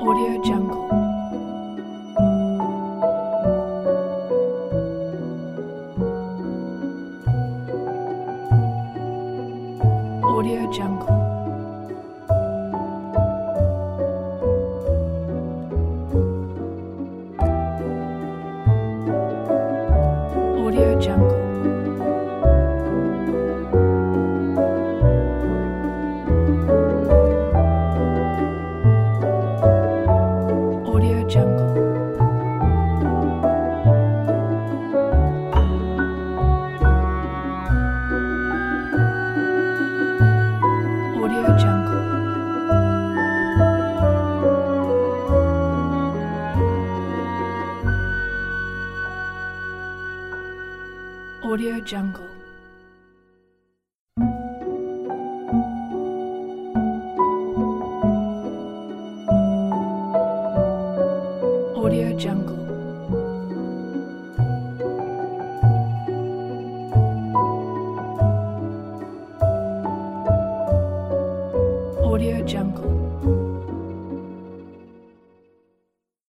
Audio Jungle. Audio Jungle. Audio Jungle. Audio Jungle. Audio Jungle. Audio Jungle. Audio Jungle. Audio Jungle.